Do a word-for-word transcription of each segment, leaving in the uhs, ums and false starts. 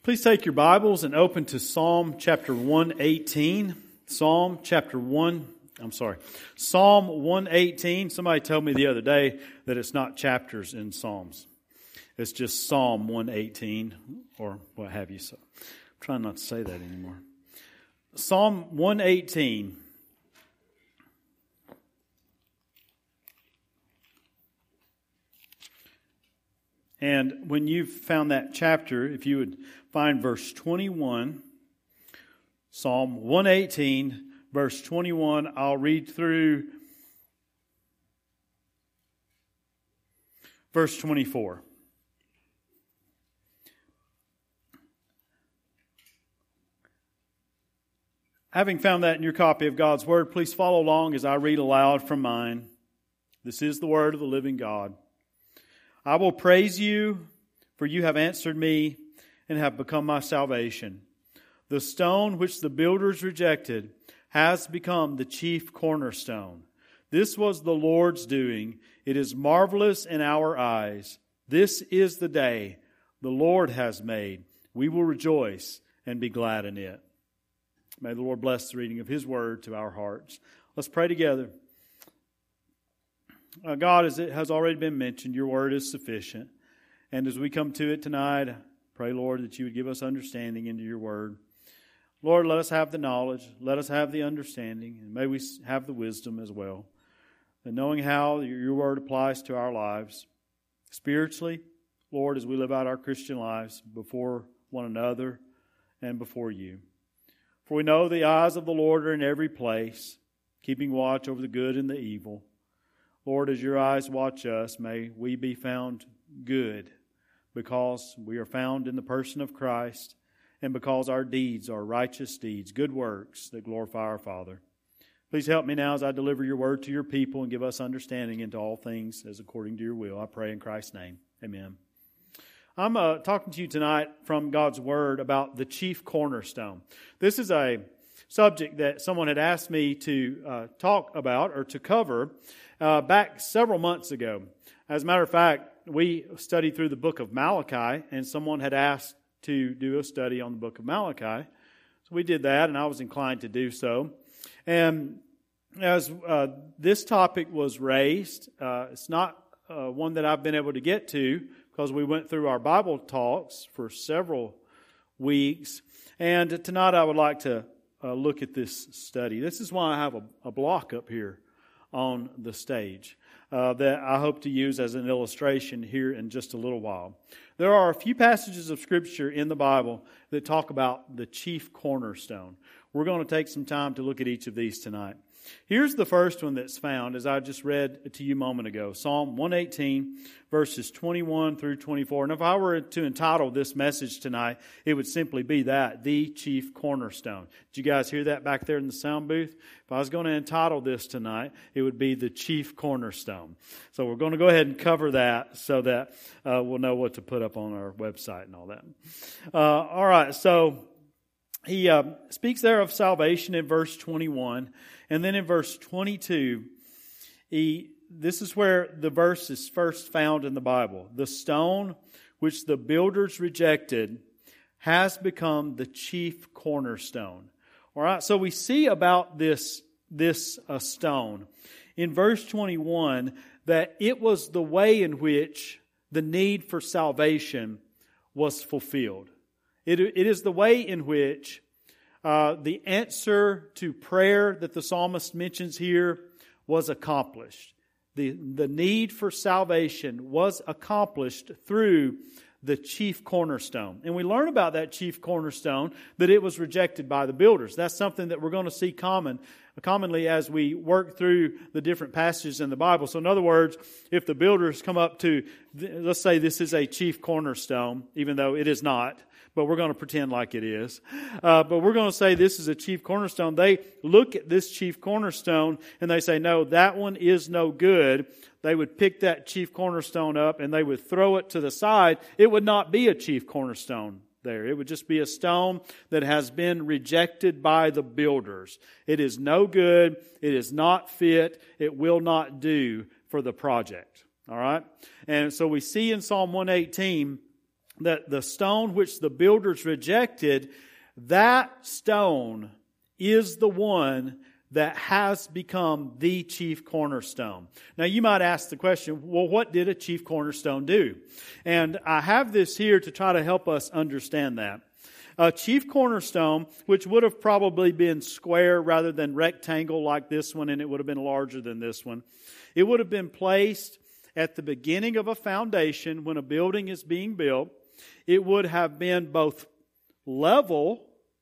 Please take your Bibles and open to Psalm chapter one eighteen. Psalm chapter one, I'm sorry, Psalm one eighteen. Somebody told me the other day that it's not chapters in Psalms. It's just Psalm one eighteen or what have you. So I'm trying not to say that anymore. Psalm one eighteen. And when you've found that chapter, if you would find verse twenty-one, Psalm one eighteen, verse twenty-one, I'll read through verse twenty-four. Having found that in your copy of God's Word, please follow along as I read aloud from mine. This is the Word of the living God. I will praise you, for you have answered me and have become my salvation. The stone which the builders rejected has become the chief cornerstone. This was the Lord's doing. It is marvelous in our eyes. This is the day the Lord has made. We will rejoice and be glad in it. May the Lord bless the reading of His Word to our hearts. Let's pray together. Uh, God, as it has already been mentioned, your Word is sufficient. And as we come to it tonight, I pray, Lord, that you would give us understanding into your Word. Lord, let us have the knowledge. Let us have the understanding. And may we have the wisdom as well. And knowing how your Word applies to our lives. Spiritually, Lord, as we live out our Christian lives before one another and before you. For we know the eyes of the Lord are in every place, keeping watch over the good and the evil. Lord, as your eyes watch us, may we be found good because we are found in the person of Christ and because our deeds are righteous deeds, good works that glorify our Father. Please help me now as I deliver your word to your people and give us understanding into all things as according to your will. I pray in Christ's name. Amen. I'm uh, talking to you tonight from God's Word about the chief cornerstone. This is a subject that someone had asked me to uh, talk about or to cover uh, back several months ago. As a matter of fact, we studied through the book of Malachi, and someone had asked to do a study on the book of Malachi. So we did that, and I was inclined to do so. And as uh, this topic was raised, uh, it's not uh, one that I've been able to get to, because we went through our Bible talks for several weeks. And tonight I would like to uh, look at this study. This is why I have a, a block up here on the stage uh, that I hope to use as an illustration here in just a little while. There are a few passages of Scripture in the Bible that talk about the chief cornerstone. We're going to take some time to look at each of these tonight. Here's the first one that's found, as I just read to you a moment ago. Psalm one eighteen, verses twenty-one through twenty-four. And if I were to entitle this message tonight, it would simply be that, the chief cornerstone. Did you guys hear that back there in the sound booth? If I was going to entitle this tonight, it would be the chief cornerstone. So we're going to go ahead and cover that so that uh, we'll know what to put up on our website and all that. Uh, all right, so he uh, speaks there of salvation in verse twenty-one. And then in verse twenty-two, he, this is where the verse is first found in the Bible. The stone which the builders rejected has become the chief cornerstone. All right, so we see about this, this uh, stone in verse twenty-one that it was the way in which the need for salvation was fulfilled. It, it is the way in which Uh, the answer to prayer that the psalmist mentions here was accomplished. The, the need for salvation was accomplished through the chief cornerstone. And we learn about that chief cornerstone that it was rejected by the builders. That's something that we're going to see common, commonly as we work through the different passages in the Bible. So in other words, if the builders come up to, let's say this is a chief cornerstone, even though it is not, but we're going to pretend like it is. Uh, but we're going to say this is a chief cornerstone. They look at this chief cornerstone and they say, no, that one is no good. They would pick that chief cornerstone up and they would throw it to the side. It would not be a chief cornerstone there. It would just be a stone that has been rejected by the builders. It is no good. It is not fit. It will not do for the project. All right? And so we see in Psalm one eighteen that the stone which the builders rejected, that stone is the one that has become the chief cornerstone. Now you might ask the question, well, what did a chief cornerstone do? And I have this here to try to help us understand that. A chief cornerstone, which would have probably been square rather than rectangle like this one, and it would have been larger than this one. It would have been placed at the beginning of a foundation when a building is being built. It would have been both level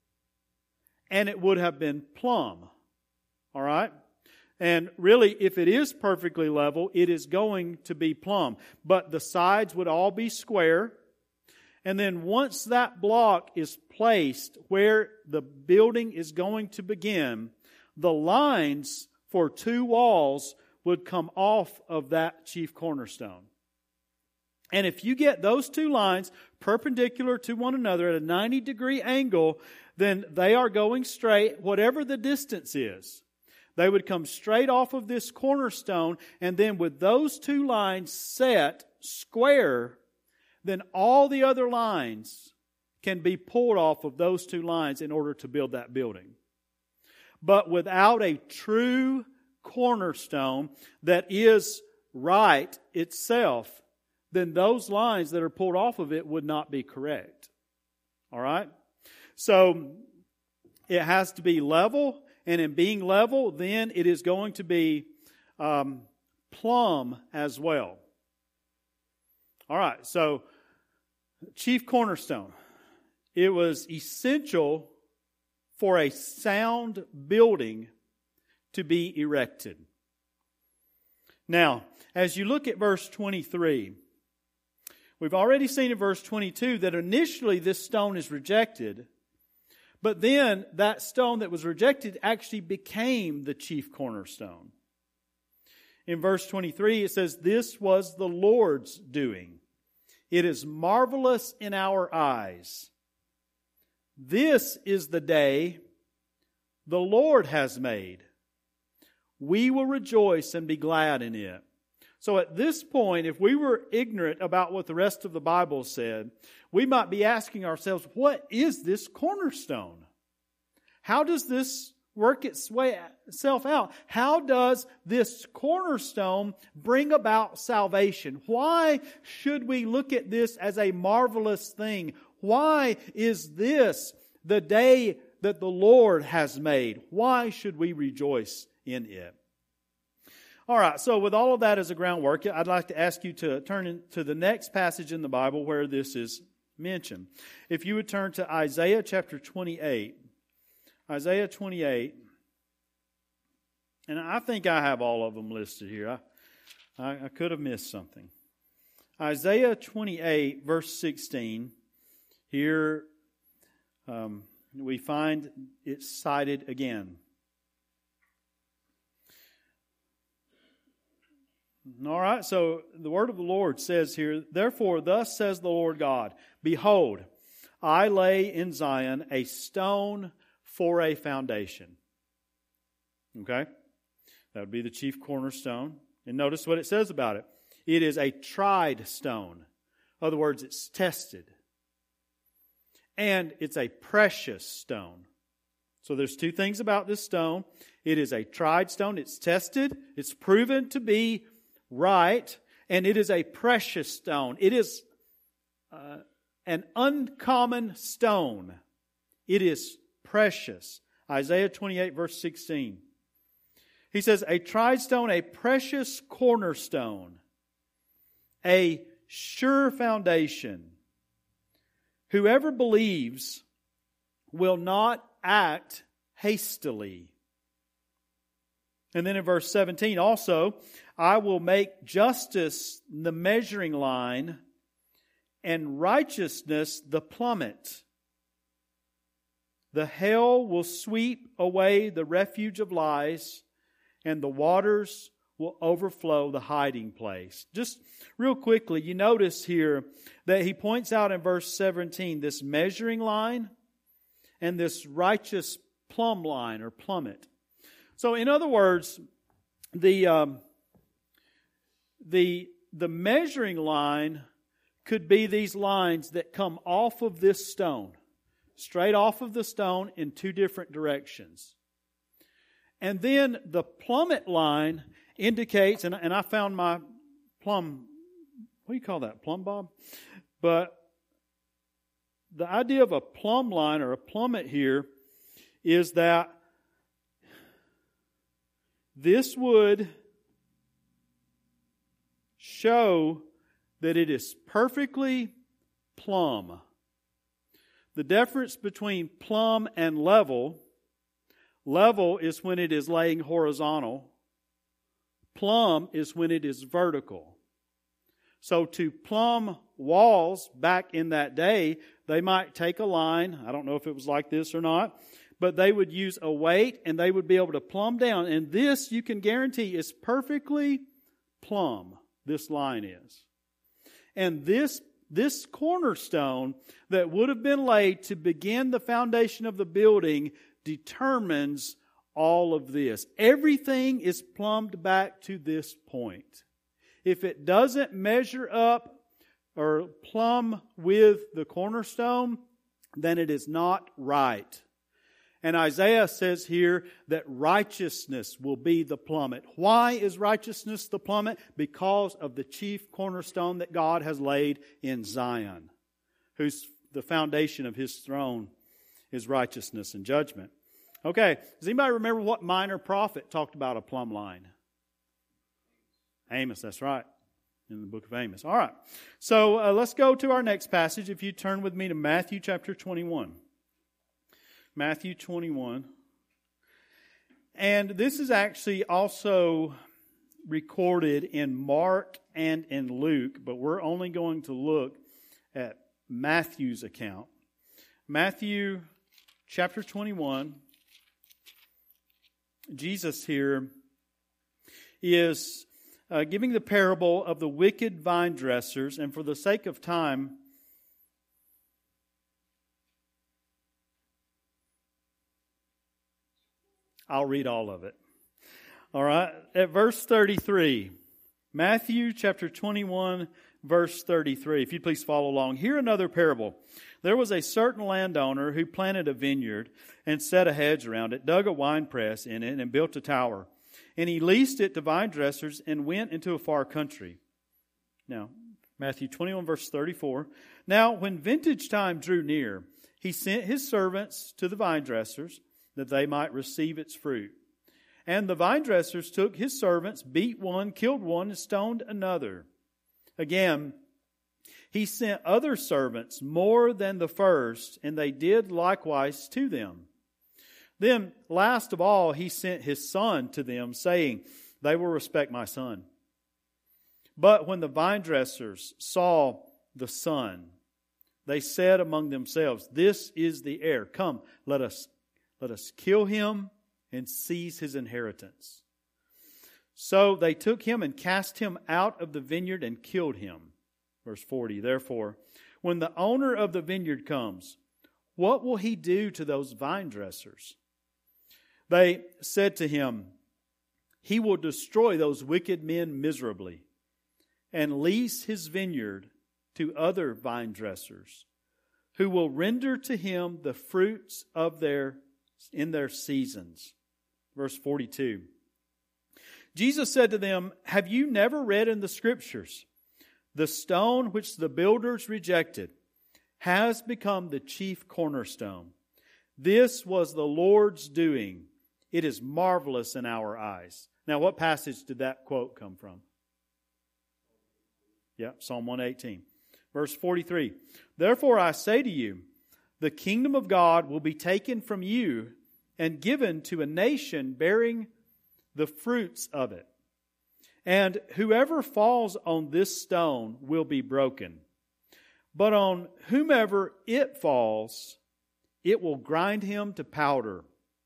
and it would have been plumb. All right? And really, if it is perfectly level, it is going to be plumb. But the sides would all be square. And then once that block is placed where the building is going to begin, the lines for two walls would come off of that chief cornerstone. And if you get those two lines perpendicular to one another at a ninety degree angle, then they are going straight, whatever the distance is. They would come straight off of this cornerstone, and then with those two lines set square, then all the other lines can be pulled off of those two lines in order to build that building. But without a true cornerstone that is right itself, then those lines that are pulled off of it would not be correct. All right? So it has to be level, and in being level, then it is going to be um, plumb as well. All right, so chief cornerstone. It was essential for a sound building to be erected. Now, as you look at verse twenty-three, we've already seen in verse twenty-two that initially this stone is rejected, but then that stone that was rejected actually became the chief cornerstone. In verse twenty-three, it says, "This was the Lord's doing. It is marvelous in our eyes. This is the day the Lord has made. We will rejoice and be glad in it." So at this point, if we were ignorant about what the rest of the Bible said, we might be asking ourselves, what is this cornerstone? How does this work itself out? How does this cornerstone bring about salvation? Why should we look at this as a marvelous thing? Why is this the day that the Lord has made? Why should we rejoice in it? All right, so with all of that as a groundwork, I'd like to ask you to turn to the next passage in the Bible where this is mentioned. If you would turn to Isaiah chapter twenty-eight. Isaiah twenty-eight. And I think I have all of them listed here. I, I, I could have missed something. Isaiah twenty-eight, verse sixteen. Here um, we find it cited again. All right, so the word of the Lord says here, "Therefore, thus says the Lord God, Behold, I lay in Zion a stone for a foundation." Okay? That would be the chief cornerstone. And notice what it says about it. It is a tried stone. In other words, it's tested. And it's a precious stone. So there's two things about this stone. It is a tried stone. It's tested. It's proven to be right, and it is a precious stone. It is uh, an uncommon stone. It is precious. Isaiah twenty-eight, verse sixteen. He says, "A tried stone, a precious cornerstone, a sure foundation. Whoever believes will not act hastily." And then in verse seventeen also, "I will make justice the measuring line and righteousness the plummet. The hail will sweep away the refuge of lies, and the waters will overflow the hiding place." Just real quickly, you notice here that he points out in verse seventeen this measuring line and this righteous plumb line or plummet. So in other words, the um, the the measuring line could be these lines that come off of this stone, straight off of the stone in two different directions. And then the plummet line indicates, and, and I found my plumb, what do you call that, plumb bob? But the idea of a plumb line or a plummet here is that this would show that it is perfectly plumb. The difference between plumb and level, level is when it is laying horizontal. Plumb is when it is vertical. So to plumb walls back in that day, they might take a line. I don't know if it was like this or not. But they would use a weight and they would be able to plumb down. And this, you can guarantee, is perfectly plumb. This line is. And this, this cornerstone that would have been laid to begin the foundation of the building determines all of this. Everything is plumbed back to this point. If it doesn't measure up or plumb with the cornerstone, then it is not right. And Isaiah says here that righteousness will be the plummet. Why is righteousness the plummet? Because of the chief cornerstone that God has laid in Zion, whose the foundation of His throne is righteousness and judgment. Okay, does anybody remember what minor prophet talked about a plumb line? Amos, that's right, in the book of Amos. All right, so uh, let's go to our next passage. If you turn with me to Matthew chapter twenty-one. Matthew twenty-one. And this is actually also recorded in Mark and in Luke, but we're only going to look at Matthew's account. Matthew chapter twenty-one. Jesus here is uh, giving the parable of the wicked vine dressers, and for the sake of time, I'll read all of it. All right. At verse thirty-three, Matthew chapter twenty-one, verse thirty-three. If you'd please follow along. Hear another parable. There was a certain landowner who planted a vineyard and set a hedge around it, dug a winepress in it, and built a tower. And he leased it to vine dressers and went into a far country. Now, Matthew twenty-one, verse thirty-four. Now, when vintage time drew near, he sent his servants to the vine dressers, that they might receive its fruit. And the vine dressers took his servants, beat one, killed one, and stoned another. Again, he sent other servants more than the first, and they did likewise to them. Then, last of all, he sent his son to them, saying, They will respect my son. But when the vine dressers saw the son, they said among themselves, This is the heir. Come, let us Let us kill him and seize his inheritance. So they took him and cast him out of the vineyard and killed him. Verse forty, Therefore, when the owner of the vineyard comes, what will he do to those vine dressers? They said to him, He will destroy those wicked men miserably and lease his vineyard to other vine dressers, who will render to him the fruits of their in their seasons. Verse forty-two. Jesus said to them, Have you never read in the Scriptures, the stone which the builders rejected has become the chief cornerstone. This was the Lord's doing. It is marvelous in our eyes. Now, what passage did that quote come from? Yeah, Psalm one eighteen. Verse forty-three. Therefore I say to you, the kingdom of God will be taken from you and given to a nation bearing the fruits of it. And whoever falls on this stone will be broken. But on whomever it falls, it will grind him to powder.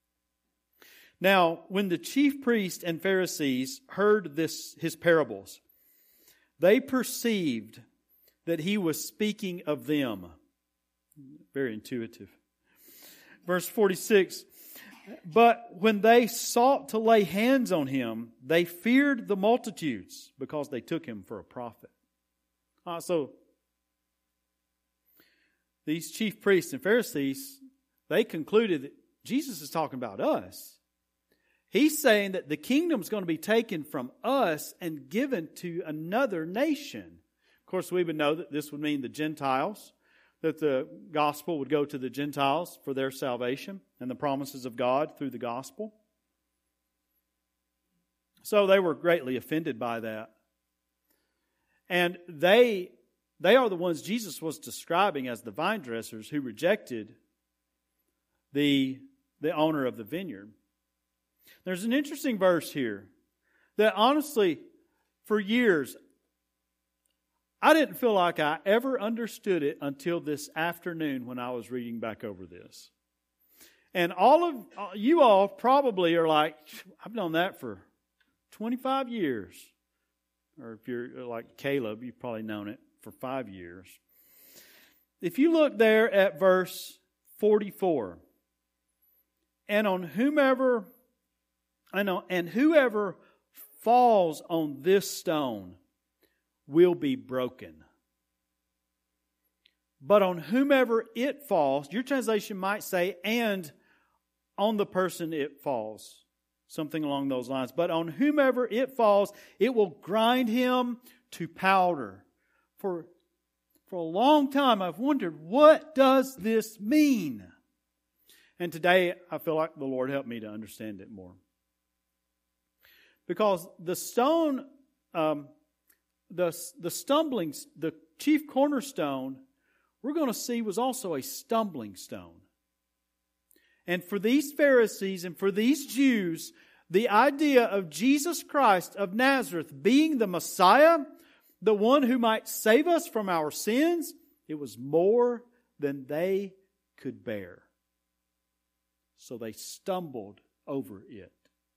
Now, when the chief priests and Pharisees heard this, his parables, they perceived that he was speaking of them. Very intuitive. Verse forty-six, but when they sought to lay hands on him, they feared the multitudes because they took him for a prophet. Uh, so, these chief priests and Pharisees, they concluded that Jesus is talking about us. He's saying that the kingdom is going to be taken from us and given to another nation. Of course, we would know that this would mean the Gentiles, that the gospel would go to the Gentiles for their salvation and the promises of God through the gospel. So they were greatly offended by that. And they, they are the ones Jesus was describing as the vine dressers who rejected the, the owner of the vineyard. There's an interesting verse here that honestly, for years, I didn't feel like I ever understood it until this afternoon when I was reading back over this. And all of you all probably are like, I've known that for twenty-five years. Or if you're like Caleb, you've probably known it for five years. If you look there at verse forty-four, and on whomever, I know, and whoever falls on this stone will be broken. But on whomever it falls, your translation might say, and on the person it falls. Something along those lines. But on whomever it falls, it will grind him to powder. For, for a long time I've wondered, what does this mean? And today I feel like the Lord helped me to understand it more. Because the stone, um, the, the stumbling, the chief cornerstone, we're going to see was also a stumbling stone. And for these Pharisees and for these Jews, the idea of Jesus Christ of Nazareth being the Messiah, the one who might save us from our sins, it was more than they could bear. So they stumbled over it.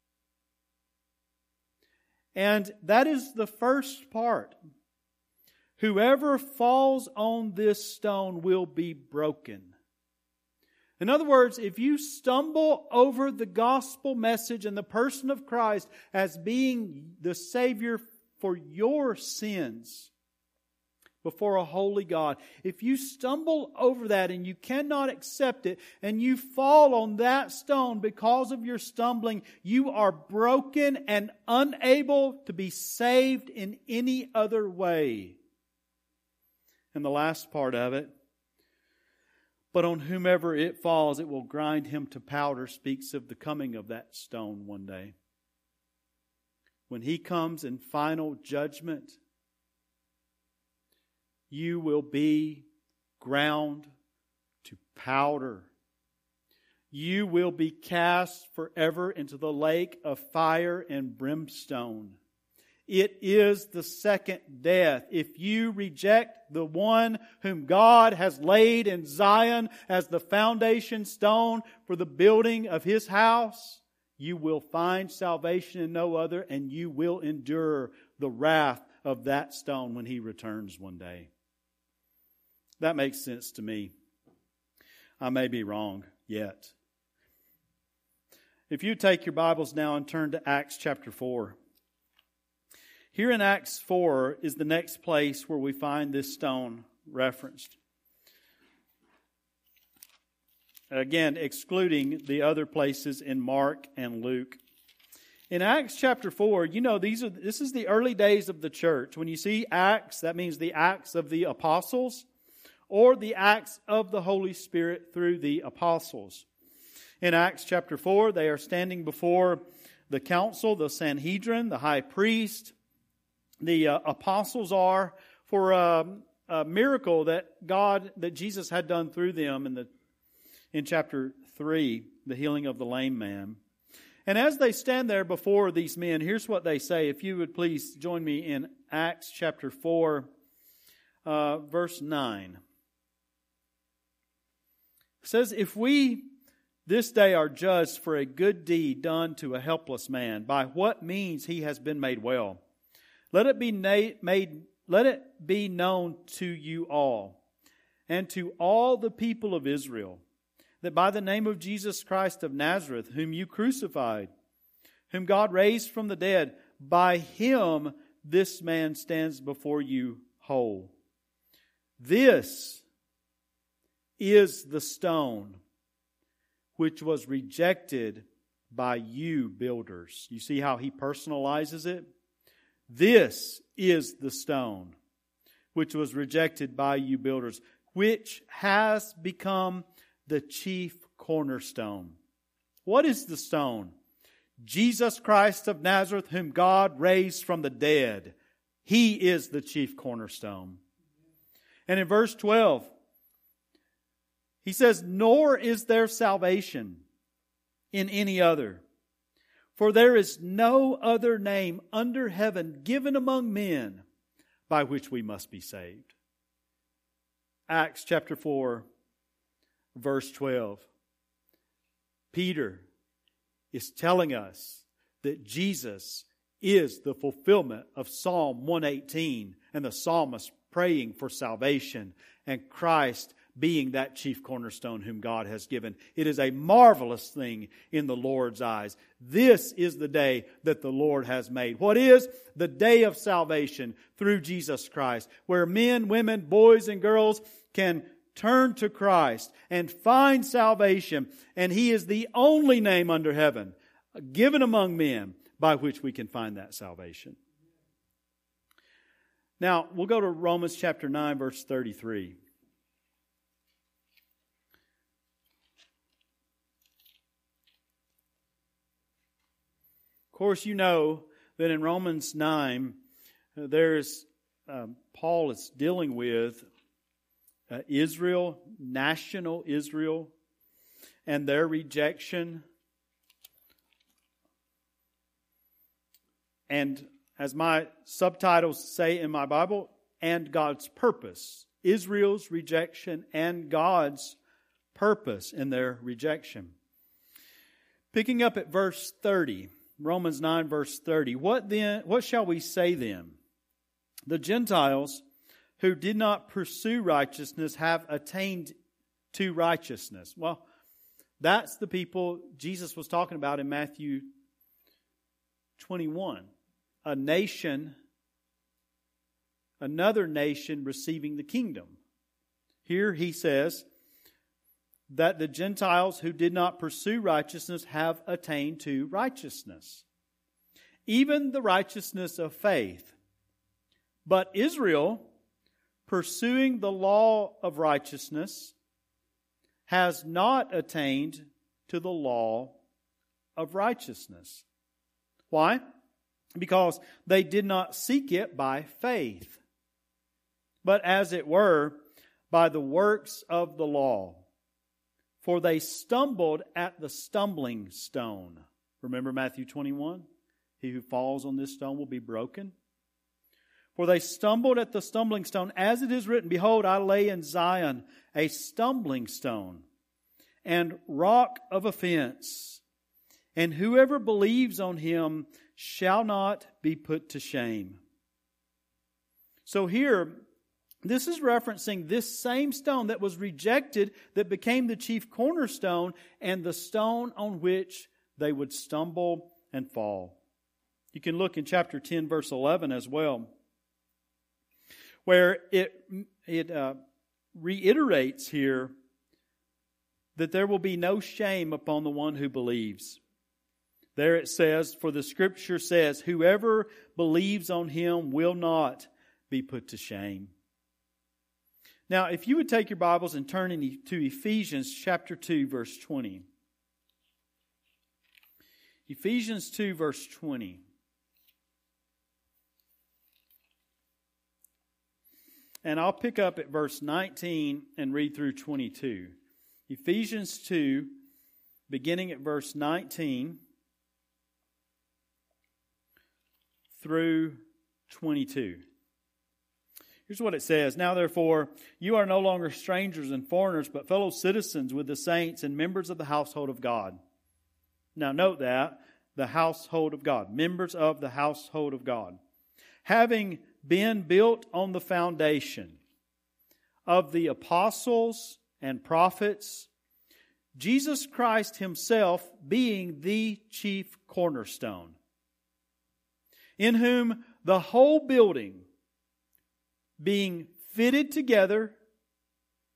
And that is the first part. Whoever falls on this stone will be broken. In other words, if you stumble over the gospel message and the person of Christ as being the Savior for your sins before a holy God, if you stumble over that and you cannot accept it and you fall on that stone because of your stumbling, you are broken and unable to be saved in any other way. And the last part of it, but on whomever it falls, it will grind him to powder, speaks of the coming of that stone one day. When He comes in final judgment, you will be ground to powder. You will be cast forever into the lake of fire and brimstone. It is the second death. If you reject the one whom God has laid in Zion as the foundation stone for the building of His house, you will find salvation in no other, and you will endure the wrath of that stone when He returns one day. That makes sense to me. I may be wrong yet. If you take your Bibles now and turn to Acts chapter four. Here in Acts four is the next place where we find this stone referenced. Again, excluding the other places in Mark and Luke. In Acts chapter four, you know, these are this is the early days of the church. When you see Acts, that means the Acts of the apostles or the Acts of the Holy Spirit through the apostles. In Acts chapter four, they are standing before the council, the Sanhedrin, the high priest. The uh, apostles are for a, a miracle that God, that Jesus had done through them in the in chapter three, the healing of the lame man. And as they stand there before these men, here's what they say. If you would please join me in Acts chapter four, uh, verse nine. It says, "If we this day are judged for a good deed done to a helpless man, by what means he has been made well, Let it be na- made, let it be known to you all, and to all the people of Israel, that by the name of Jesus Christ of Nazareth, whom you crucified, whom God raised from the dead, by Him this man stands before you whole. This is the stone which was rejected by you builders. You see how he personalizes it? This is the stone which was rejected by you builders, which has become the chief cornerstone. What is the stone? Jesus Christ of Nazareth, whom God raised from the dead. He is the chief cornerstone. And in verse twelve, he says, nor is there salvation in any other. For there is no other name under heaven given among men by which we must be saved. Acts chapter four, verse twelve. Peter is telling us that Jesus is the fulfillment of Psalm one eighteen and the psalmist praying for salvation and Christ being that chief cornerstone whom God has given. It is a marvelous thing in the Lord's eyes. This is the day that the Lord has made. What is? The day of salvation through Jesus Christ, where men, women, boys, and girls can turn to Christ and find salvation. And He is the only name under heaven given among men by which we can find that salvation. Now, we'll go to Romans chapter nine, verse thirty-three. Of course, you know that in Romans nine, there's um, Paul is dealing with uh, Israel, national Israel, and their rejection. And as my subtitles say in my Bible, and God's purpose. Israel's rejection and God's purpose in their rejection. Picking up at verse thirty. Romans nine verse thirty. What then, what shall we say then? The Gentiles who did not pursue righteousness have attained to righteousness. Well, that's the people Jesus was talking about in Matthew twenty-one. A nation, another nation receiving the kingdom. Here he says that the Gentiles who did not pursue righteousness have attained to righteousness, even the righteousness of faith. But Israel, pursuing the law of righteousness, has not attained to the law of righteousness. Why? Because they did not seek it by faith, but as it were, by the works of the law. For they stumbled at the stumbling stone. Remember Matthew twenty-one? He who falls on this stone will be broken. For they stumbled at the stumbling stone, as it is written, behold, I lay in Zion a stumbling stone and rock of offense, and whoever believes on him shall not be put to shame. So here, this is referencing this same stone that was rejected, that became the chief cornerstone, and the stone on which they would stumble and fall. You can look in chapter ten, verse eleven as well, where it, it uh, reiterates here that there will be no shame upon the one who believes. There it says, for the Scripture says, whoever believes on Him will not be put to shame. Now, if you would take your Bibles and turn to Ephesians chapter two, verse twenty. Ephesians two, verse twenty. And I'll pick up at verse nineteen and read through twenty-two. Ephesians two, beginning at verse nineteen through twenty-two. Here's what it says. Now therefore, you are no longer strangers and foreigners, but fellow citizens with the saints and members of the household of God. Now note that, the household of God. Members of the household of God. Having been built on the foundation of the apostles and prophets, Jesus Christ Himself being the chief cornerstone, in whom the whole building, being fitted together,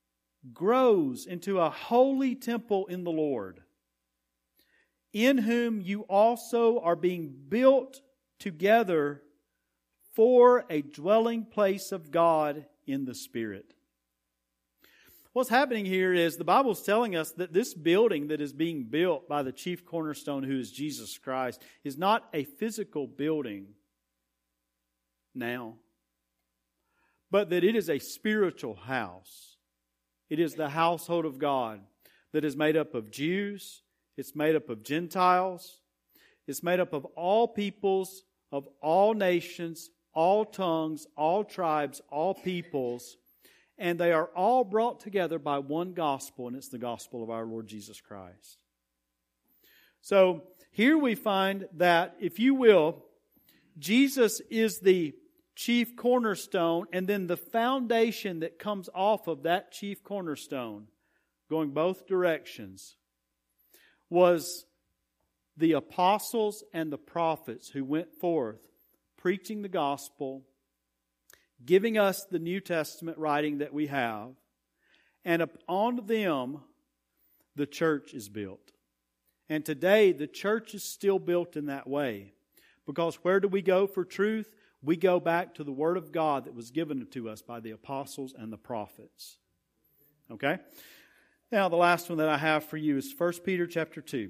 grows into a holy temple in the Lord, in whom you also are being built together for a dwelling place of God in the Spirit. What's happening here is the Bible is telling us that this building that is being built by the chief cornerstone, who is Jesus Christ, is not a physical building now, but that it is a spiritual house. It is the household of God that is made up of Jews, it's made up of Gentiles, it's made up of all peoples, of all nations, all tongues, all tribes, all peoples, and they are all brought together by one gospel, and it's the gospel of our Lord Jesus Christ. So here we find that, if you will, Jesus is the chief cornerstone, and then the foundation that comes off of that chief cornerstone, going both directions, was the apostles and the prophets who went forth preaching the gospel, giving us the New Testament writing that we have, and upon them the church is built. And today the church is still built in that way. Because where do we go for truth? We go back to the Word of God that was given to us by the apostles and the prophets. Okay? Now the last one that I have for you is First Peter chapter two.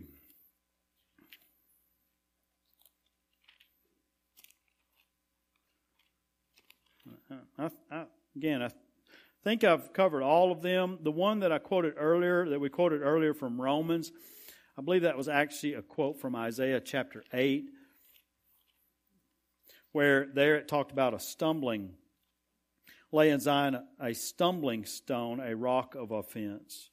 I, I, again, I think I've covered all of them. The one that I quoted earlier, that we quoted earlier from Romans, I believe that was actually a quote from Isaiah chapter eight, where there it talked about a stumbling, lay in Zion a stumbling stone, a rock of offense.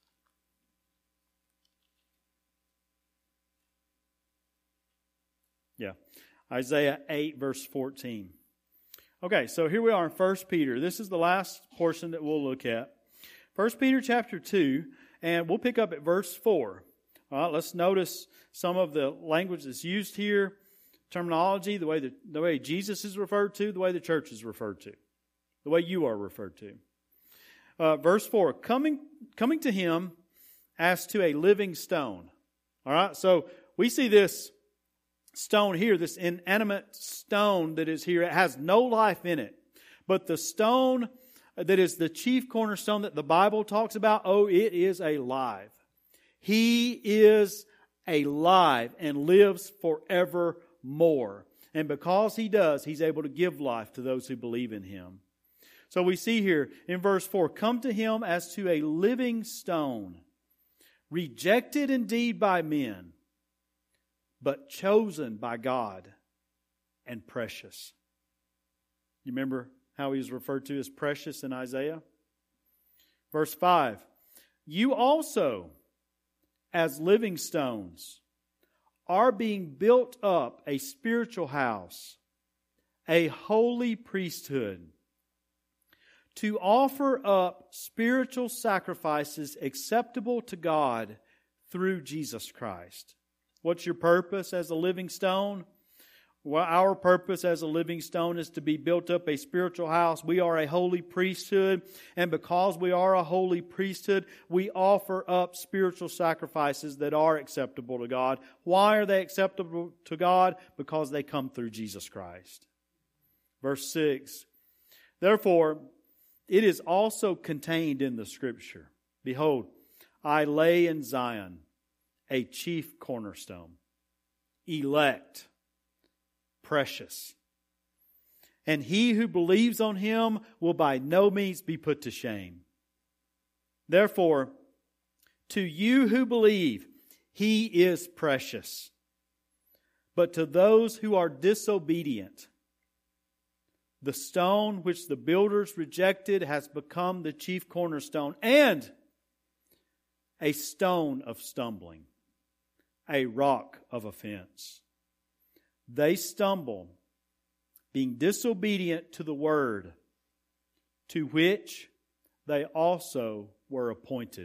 Yeah, Isaiah eight verse fourteen. Okay, so here we are in First Peter. This is the last portion that we'll look at. First Peter chapter two, and we'll pick up at verse four. All right, let's notice some of the language that's used here, terminology, the way that, the way Jesus is referred to, the way the church is referred to, the way you are referred to. Uh, verse four, coming, coming to him as to a living stone. All right, so we see this stone here, this inanimate stone that is here. It has no life in it. But the stone that is the chief cornerstone that the Bible talks about, oh, it is alive. He is alive and lives forevermore. And because He does, He's able to give life to those who believe in Him. So we see here in verse four, come to Him as to a living stone, rejected indeed by men, but chosen by God and precious. You remember how He was referred to as precious in Isaiah? Verse five, you also, as living stones, are being built up a spiritual house, a holy priesthood, to offer up spiritual sacrifices acceptable to God through Jesus Christ. What's your purpose as a living stone? Well, our purpose as a living stone is to be built up a spiritual house. We are a holy priesthood, and because we are a holy priesthood, we offer up spiritual sacrifices that are acceptable to God. Why are they acceptable to God? Because they come through Jesus Christ. Verse six, therefore, it is also contained in the Scripture. Behold, I lay in Zion a chief cornerstone, elect, precious. And he who believes on Him will by no means be put to shame. Therefore, to you who believe, He is precious. But to those who are disobedient, the stone which the builders rejected has become the chief cornerstone and a stone of stumbling, a rock of offense. They stumble, being disobedient to the word, to which they also were appointed.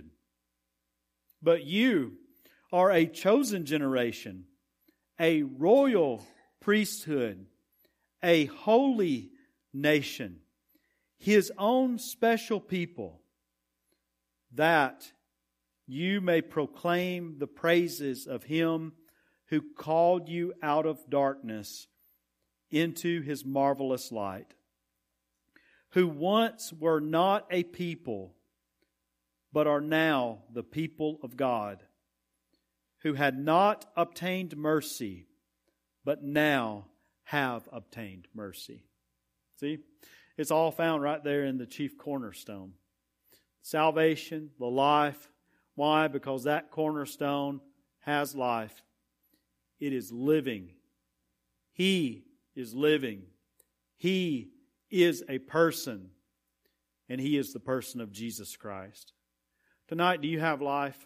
But you are a chosen generation, a royal priesthood, a holy nation, His own special people, that you may proclaim the praises of Him who called you out of darkness into His marvelous light, who once were not a people, but are now the people of God, who had not obtained mercy, but now have obtained mercy. See? It's all found right there in the chief cornerstone. Salvation, the life. Why? Because that cornerstone has life. It is living. He is living. He is a person. And He is the person of Jesus Christ. Tonight, do you have life?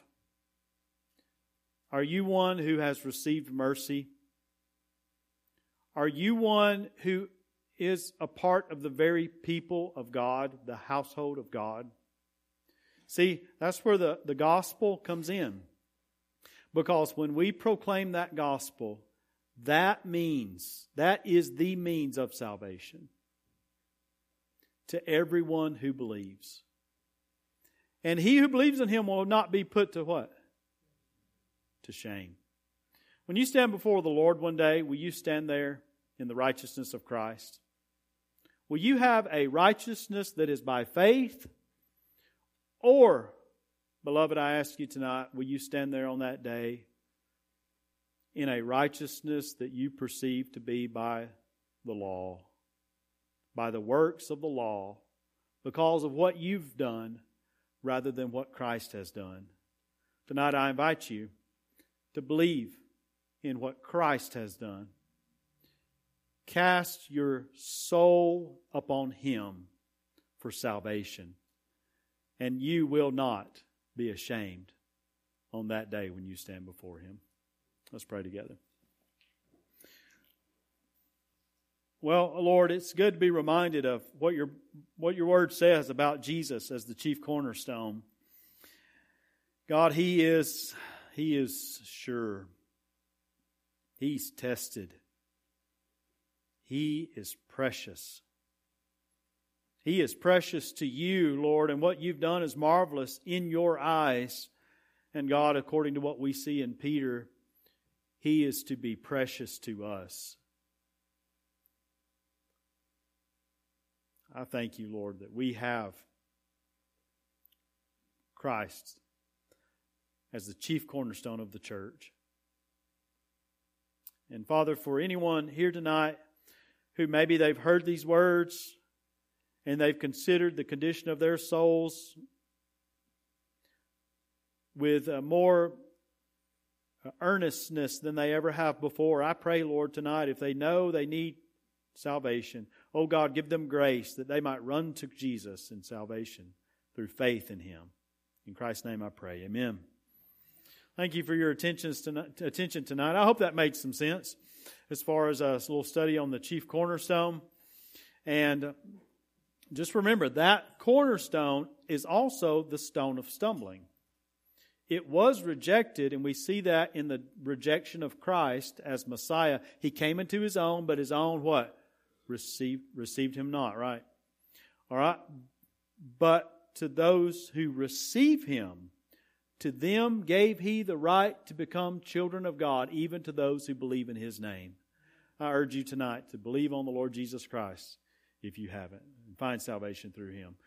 Are you one who has received mercy? Are you one who is a part of the very people of God, the household of God? See, that's where the, the gospel comes in. Because when we proclaim that gospel, that means, that is the means of salvation to everyone who believes. And he who believes in Him will not be put to what? To shame. When you stand before the Lord one day, will you stand there in the righteousness of Christ? Will you have a righteousness that is by faith? Or, beloved, I ask you tonight, will you stand there on that day in a righteousness that you perceive to be by the law, by the works of the law, because of what you've done rather than what Christ has done? Tonight I invite you to believe in what Christ has done. Cast your soul upon Him for salvation, and you will not be ashamed on that day when you stand before Him. Let's pray together. Well, Lord, it's good to be reminded of what your what your word says about Jesus as the chief cornerstone. God, He is He is sure. He's tested. He is precious. He is precious to you, Lord, and what you've done is marvelous in your eyes. And God, according to what we see in Peter, He is to be precious to us. I thank you, Lord, that we have Christ as the chief cornerstone of the church. And Father, for anyone here tonight who maybe they've heard these words and they've considered the condition of their souls with a more earnestness than they ever have before, I pray, Lord, tonight, if they know they need salvation, oh God, give them grace that they might run to Jesus in salvation through faith in Him. In Christ's name I pray. Amen. Thank you for your attention tonight. I hope that made some sense as far as a little study on the chief cornerstone. And just remember, that cornerstone is also the stone of stumbling. It was rejected, and we see that in the rejection of Christ as Messiah. He came into His own, but His own what? Received, received Him not, right? All right? But to those who receive Him, to them gave He the right to become children of God, even to those who believe in His name. I urge you tonight to believe on the Lord Jesus Christ if you haven't, and find salvation through Him.